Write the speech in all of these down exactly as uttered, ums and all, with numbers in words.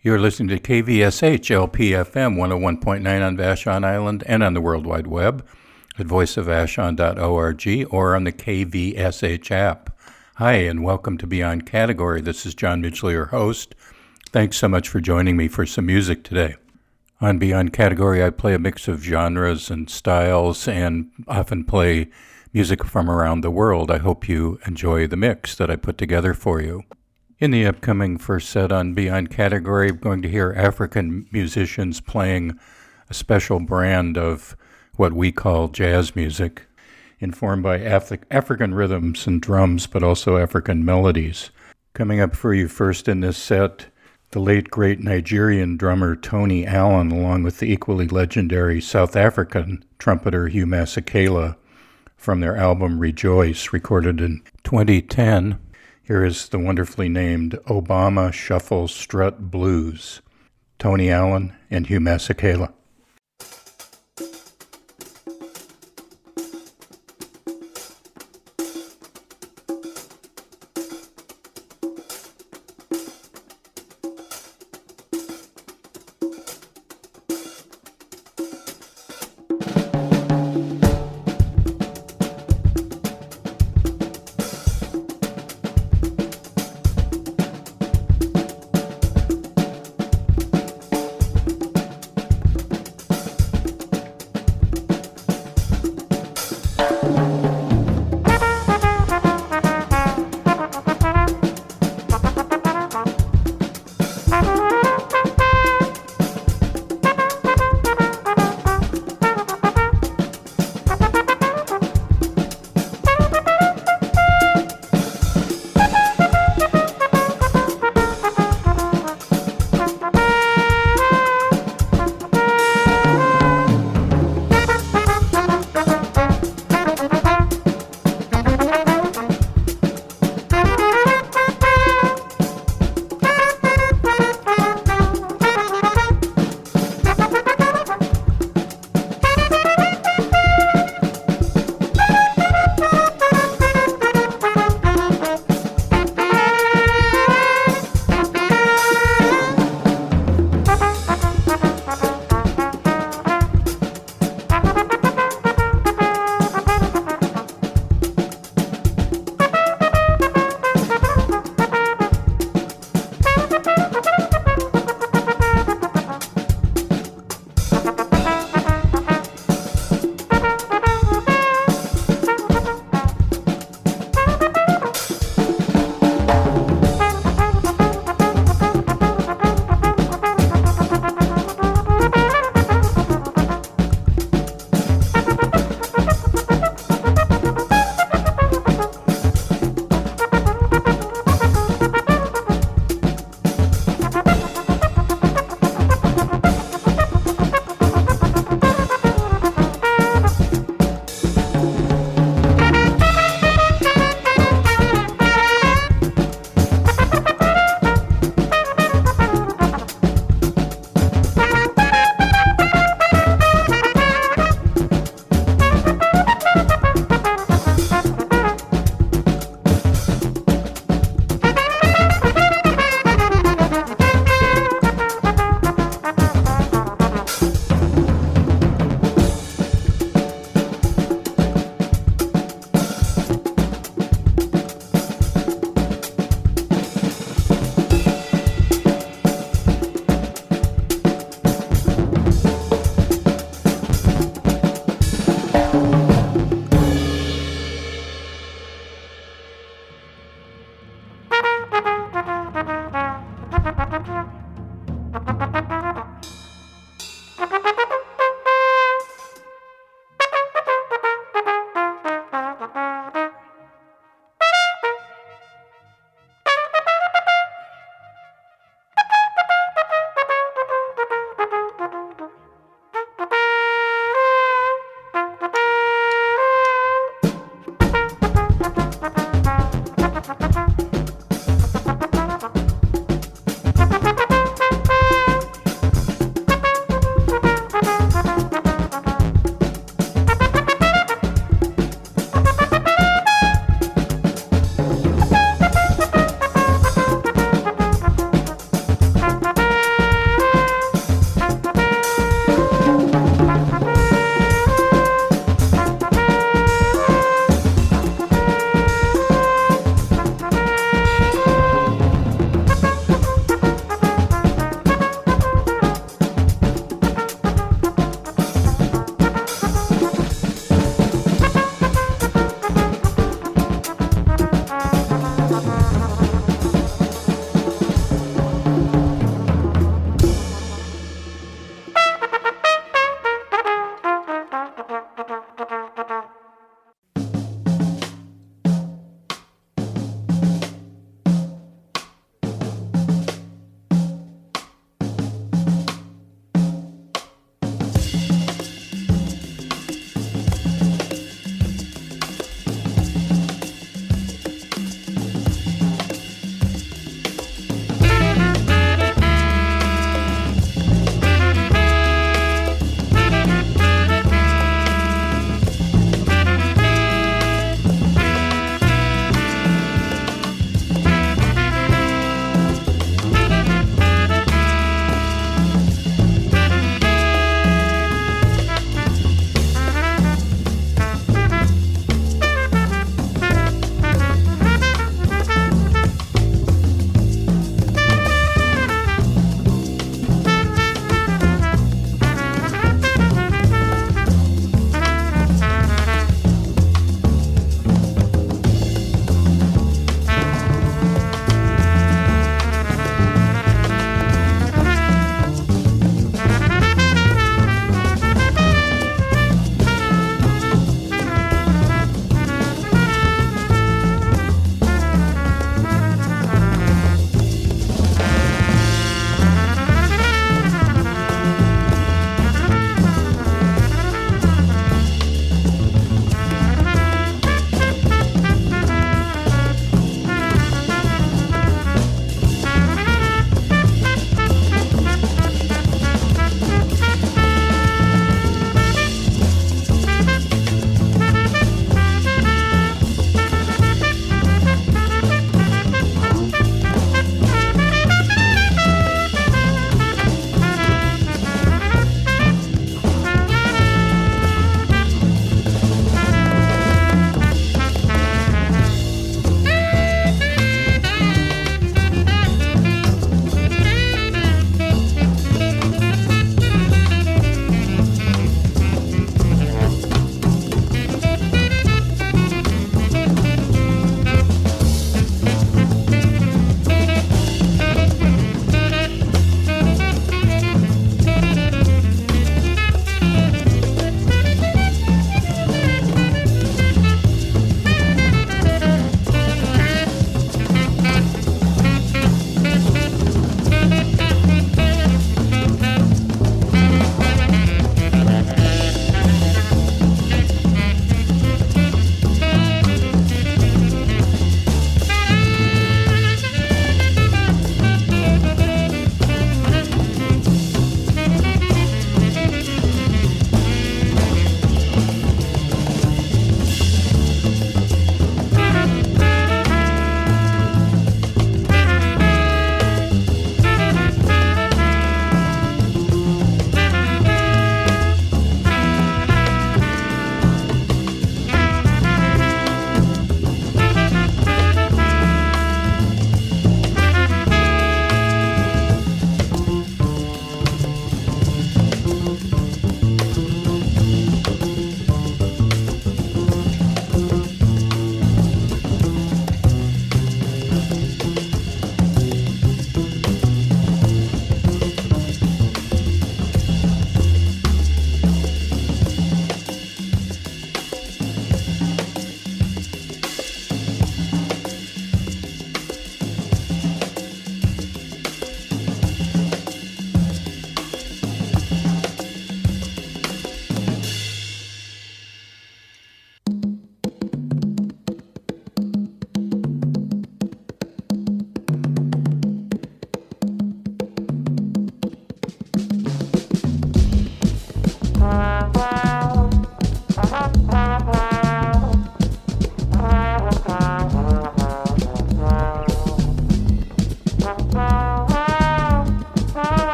You're listening to K V S H L P F M one oh one point nine on Vashon Island and on the World Wide Web at voice of vashon dot org or on the K V S H app. Hi, and welcome to Beyond Category. This is John Midgley, your host. Thanks so much for joining me for some music today. On Beyond Category, I play a mix of genres and styles and often play music from around the world. I hope you enjoy the mix that I put together for you. In the upcoming first set on Beyond Category, I'm going to hear African musicians playing a special brand of what we call jazz music, informed by Af- African rhythms and drums, but also African melodies. Coming up for you first in this set, the late great Nigerian drummer Tony Allen, along with the equally legendary South African trumpeter Hugh Masekela, from their album Rejoice, recorded in twenty ten. Here is the wonderfully named Obama Shuffle Strut Blues, Tony Allen and Hugh Masekela.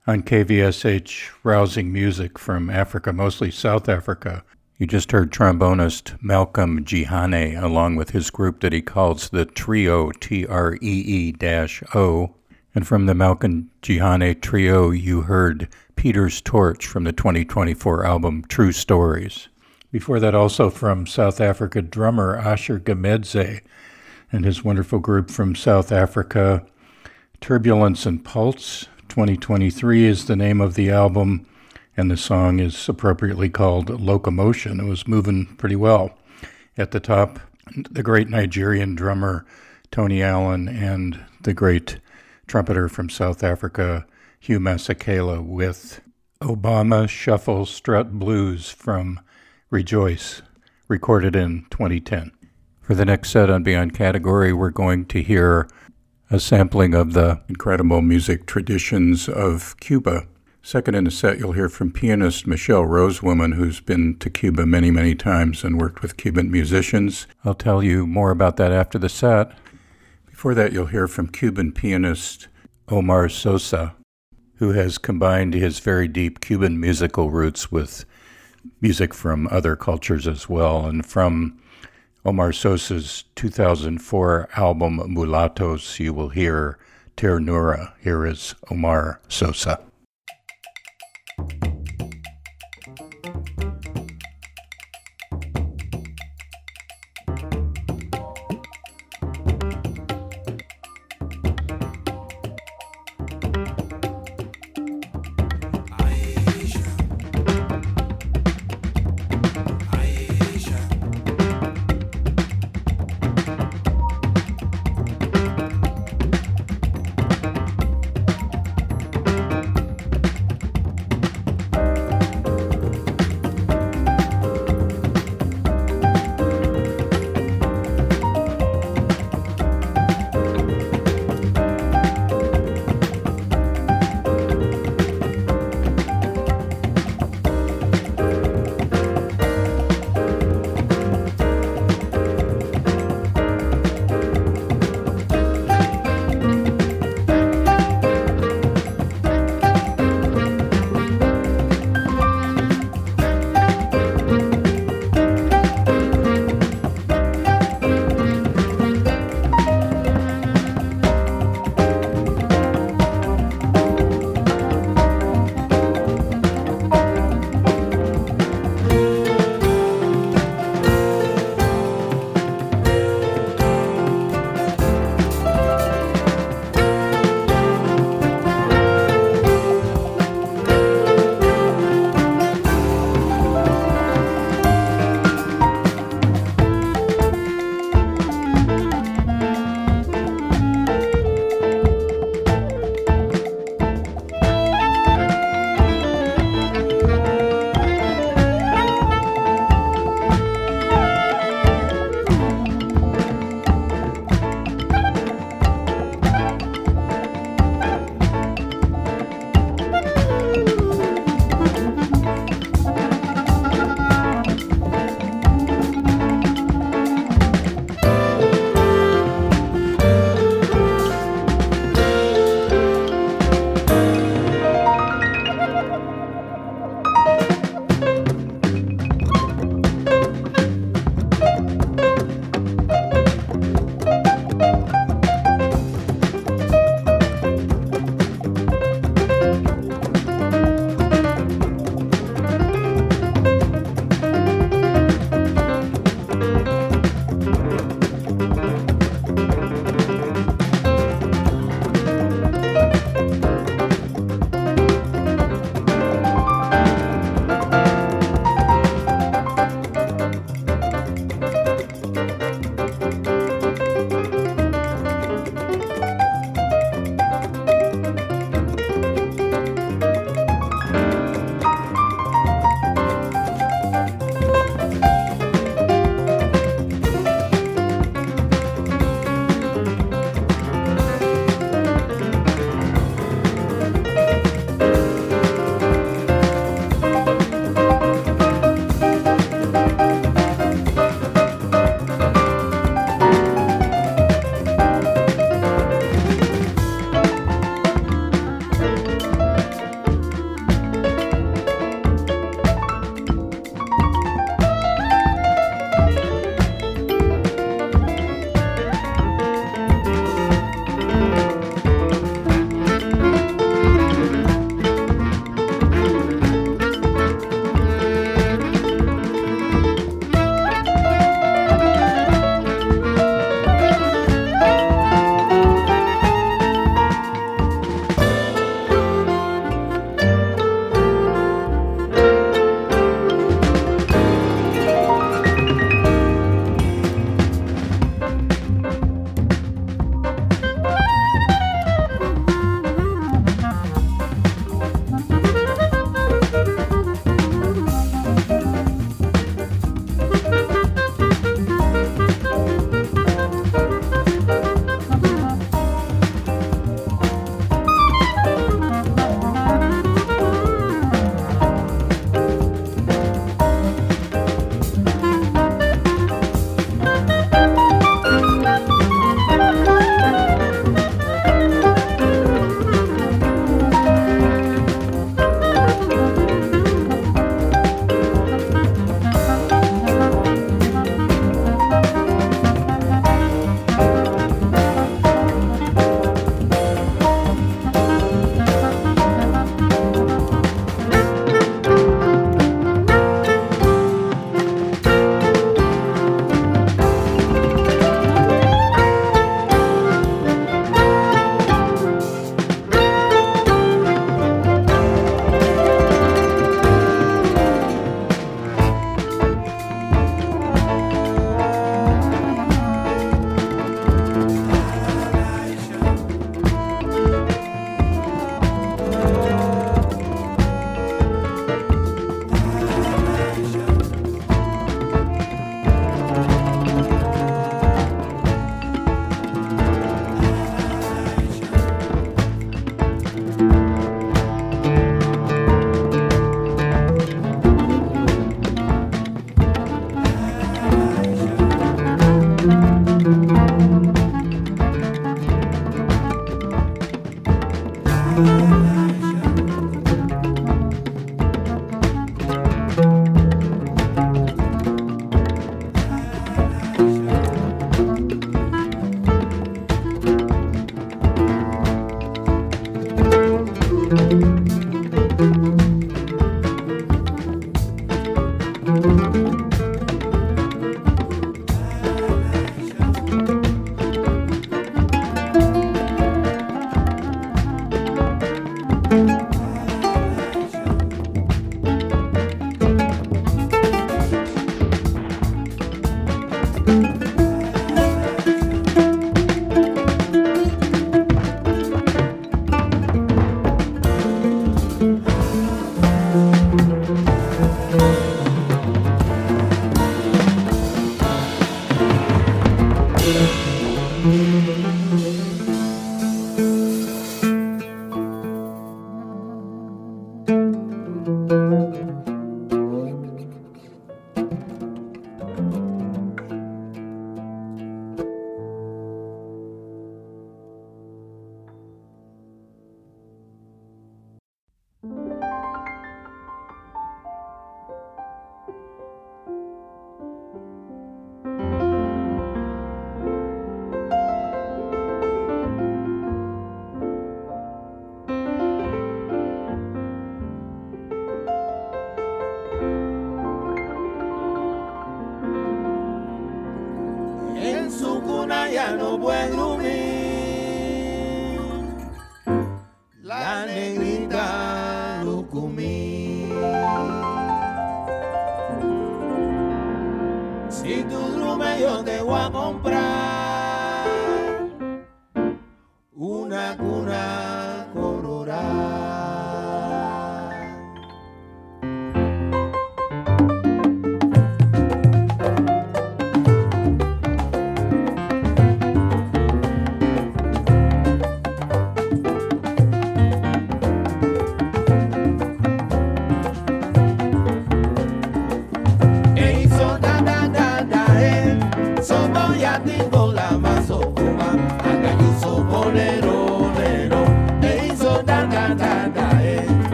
On K V S H, rousing music from Africa, mostly South Africa. You just heard trombonist Malcolm Jihane along with his group that he calls the Trio, T R E E O. And from the Malcolm Jihane Trio, you heard Peter's Torch from the twenty twenty-four album True Stories. Before that, also from South Africa, drummer Asher Gemedze and his wonderful group from South Africa, Turbulence and Pulse. twenty twenty-three is the name of the album, and the song is appropriately called Locomotion. It was moving pretty well. At the top, the great Nigerian drummer Tony Allen and the great trumpeter from South Africa, Hugh Masekela, with Obama Shuffle Strut Blues from Rejoice, recorded in twenty ten. For the next set on Beyond Category, we're going to hear a sampling of the incredible music traditions of Cuba. Second in the set, you'll hear from pianist Michelle Rosewoman, who's been to Cuba many, many times and worked with Cuban musicians. I'll tell you more about that after the set. Before that, you'll hear from Cuban pianist Omar Sosa, who has combined his very deep Cuban musical roots with music from other cultures as well. And from Omar Sosa's two thousand four album Mulatos, you will hear Ternura. Here is Omar Sosa.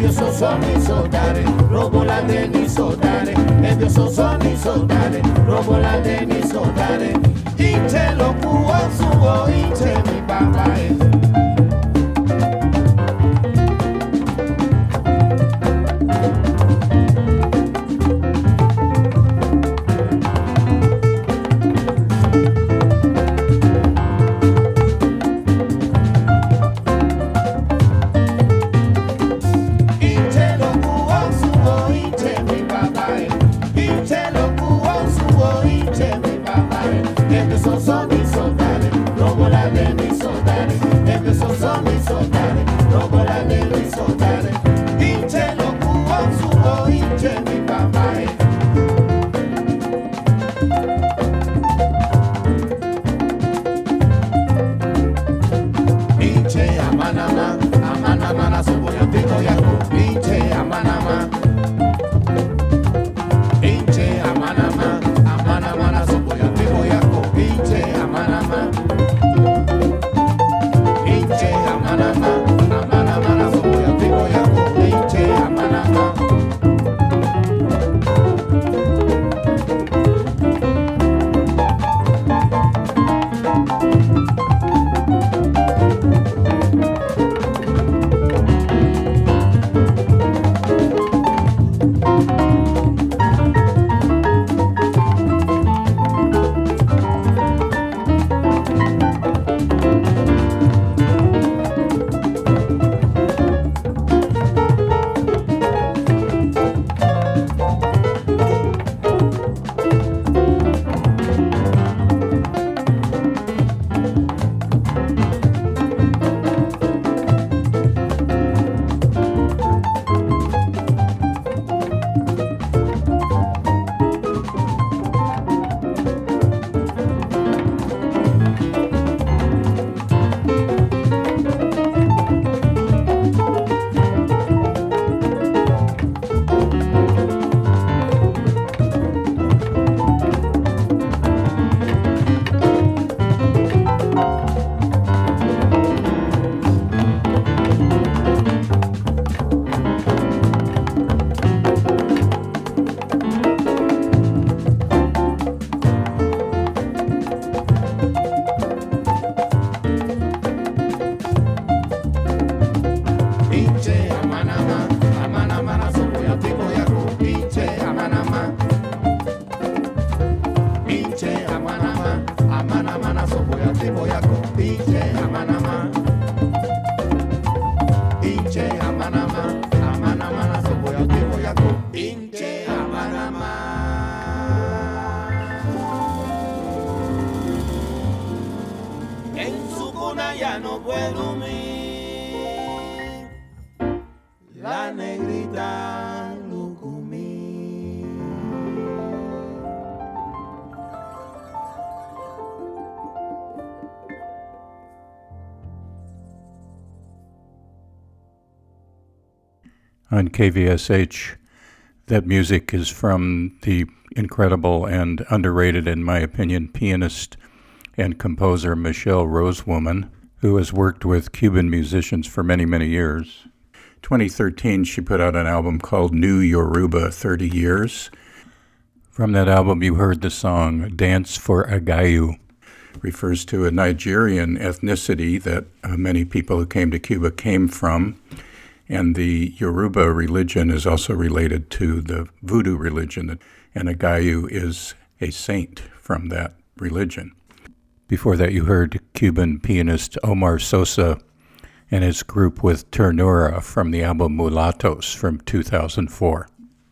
Ebyo so so mi so dare, robo la de mi so dare. Ebyo so so mi so dare, robo la de mi so dare. Inte lo kuo suo, inte mi babae. On K V S H, that music is from the incredible and underrated, in my opinion, pianist and composer Michelle Rosewoman, who has worked with Cuban musicians for many, many years. twenty thirteen, she put out an album called New Yoruba, thirty years. From that album, you heard the song Dance for Agayu. Refers to a Nigerian ethnicity that uh, many people who came to Cuba came from. And the Yoruba religion is also related to the voodoo religion, and Agayu is a saint from that religion. Before that, you heard Cuban pianist Omar Sosa and his group with Ternura from the album Mulatos from two thousand four.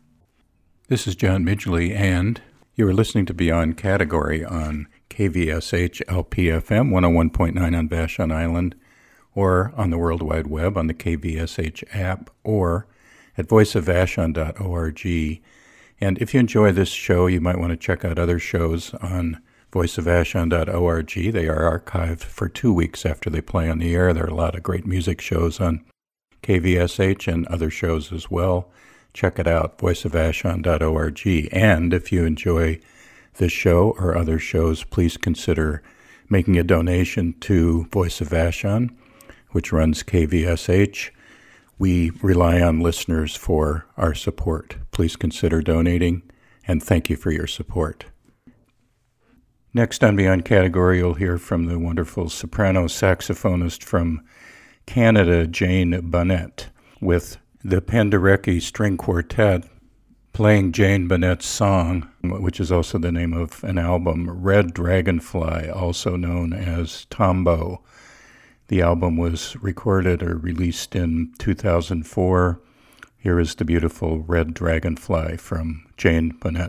This is John Midgley, and you are listening to Beyond Category on K V S H L P F M one oh one point nine on Vashon Island, or on the World Wide Web on the K V S H app, or at voice of vashon dot org. And if you enjoy this show, you might want to check out other shows on voice of vashon dot org. They are archived for two weeks after they play on the air. There are a lot of great music shows on K V S H and other shows as well. Check it out, voice of vashon dot org. And if you enjoy this show or other shows, please consider making a donation to Voice of Vashon, which runs K V S H. We rely on listeners for our support. Please consider donating, and thank you for your support. Next on Beyond Category, you'll hear from the wonderful soprano saxophonist from Canada, Jane Bunnett, with the Penderecki String Quartet playing Jane Bunnett's song, which is also the name of an album, Red Dragonfly, also known as Tombo. The album was recorded or released in two thousand four. Here is the beautiful Red Dragonfly from Jane Bunnett.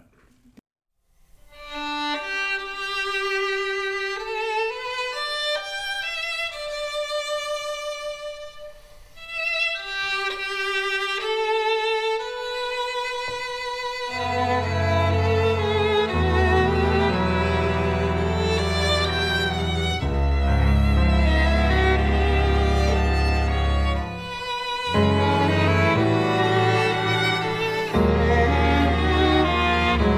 Thank you.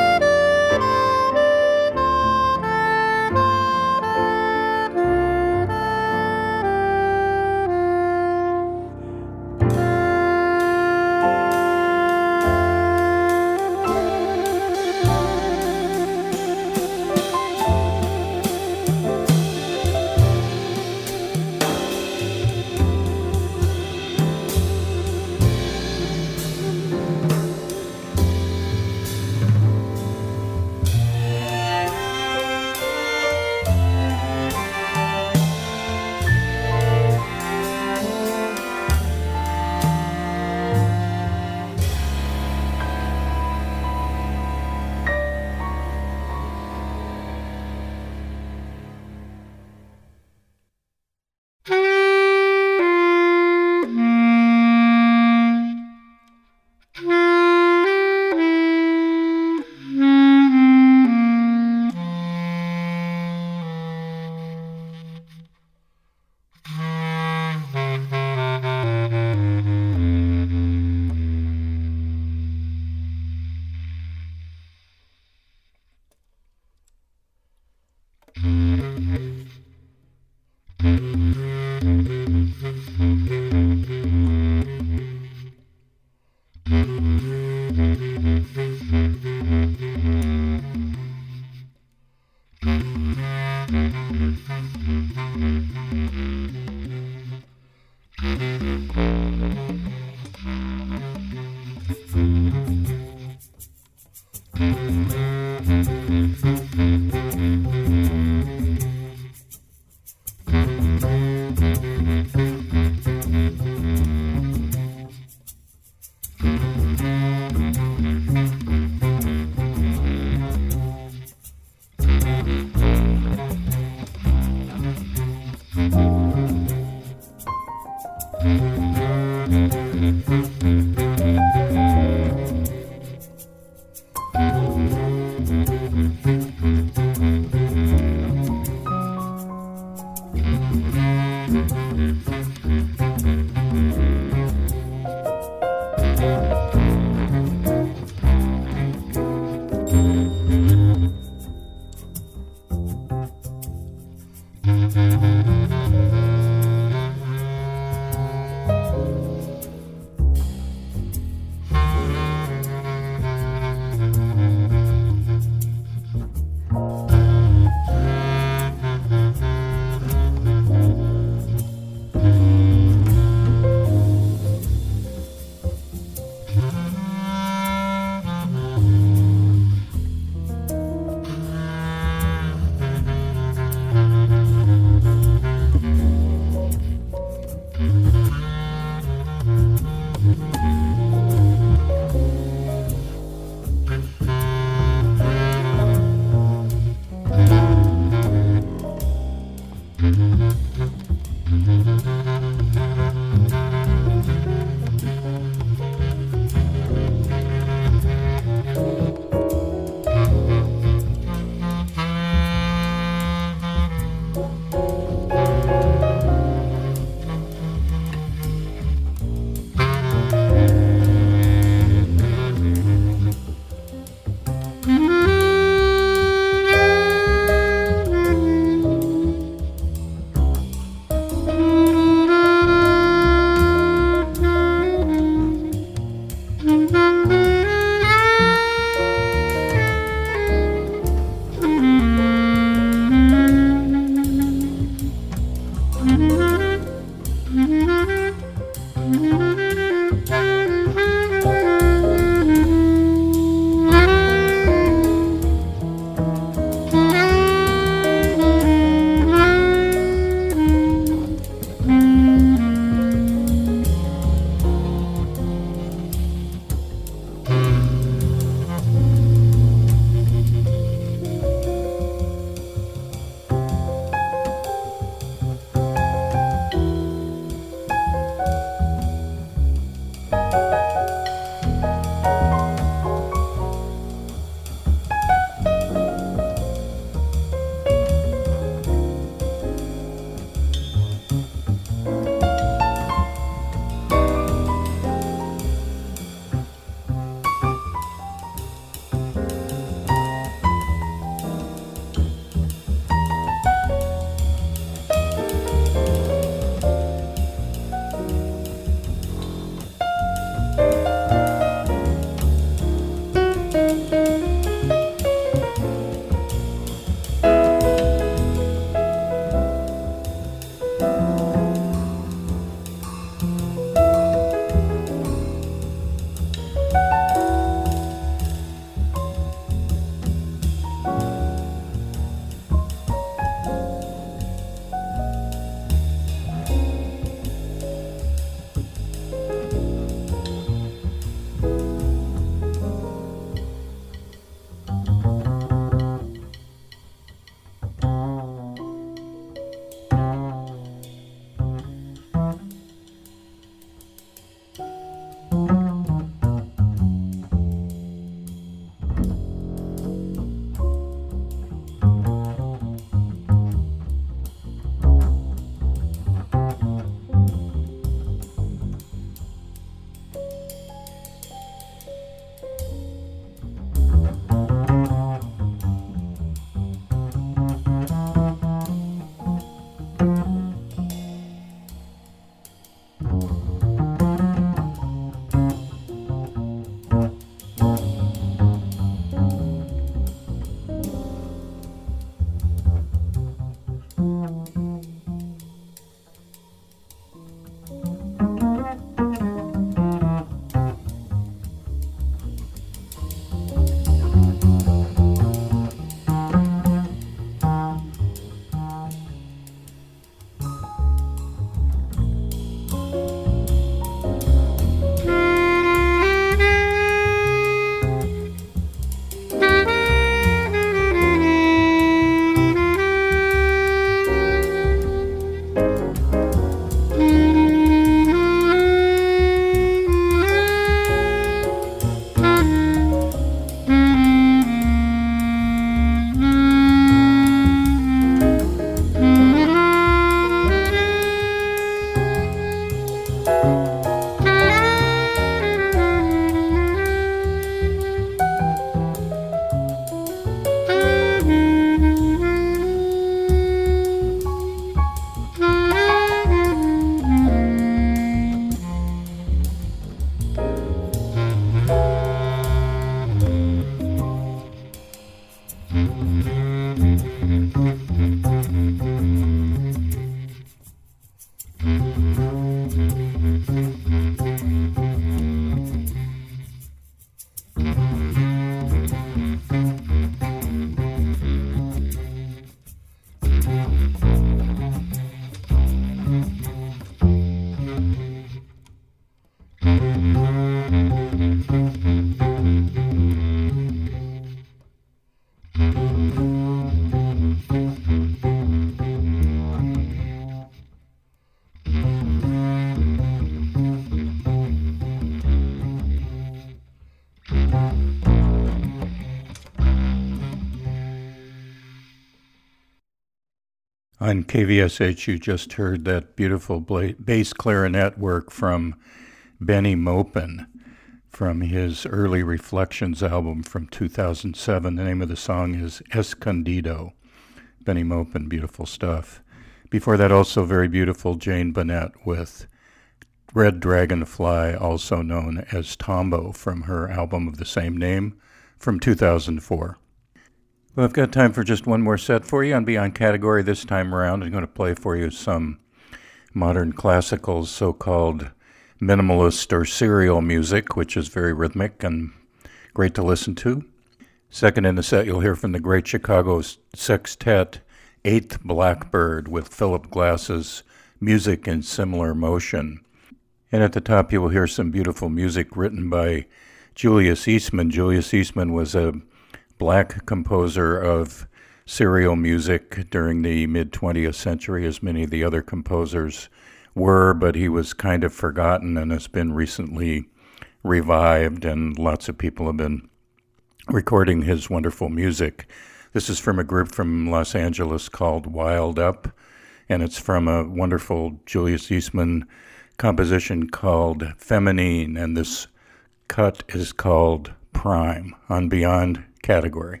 On K V S H, you just heard that beautiful bla- bass clarinet work from Benny Maupin from his early Reflections album from two thousand seven. The name of the song is Escondido. Benny Maupin, beautiful stuff. Before that, also very beautiful Jane Bennett with Red Dragonfly, also known as Tombo, from her album of the same name from two thousand four. Well, I've got time for just one more set for you on Beyond Category this time around. I'm going to play for you some modern classicals, so-called minimalist or serial music, which is very rhythmic and great to listen to. Second in the set, you'll hear from the great Chicago sextet, Eighth Blackbird, with Philip Glass's Music in Similar Motion. And at the top, you will hear some beautiful music written by Julius Eastman. Julius Eastman was a black composer of serial music during the mid-twentieth century, as many of the other composers were, but he was kind of forgotten and has been recently revived, and lots of people have been recording his wonderful music. This is from a group from Los Angeles called Wild Up, and it's from a wonderful Julius Eastman composition called Feminine, and this cut is called Prime on Beyond Category.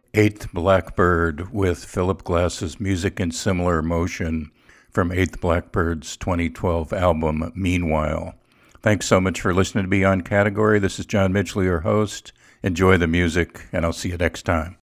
Eighth Blackbird with Philip Glass's Music in Similar Motion from Eighth Blackbird's twenty twelve album, Meanwhile. Thanks so much for listening to Beyond Category. This is John Midgley, your host. Enjoy the music, and I'll see you next time.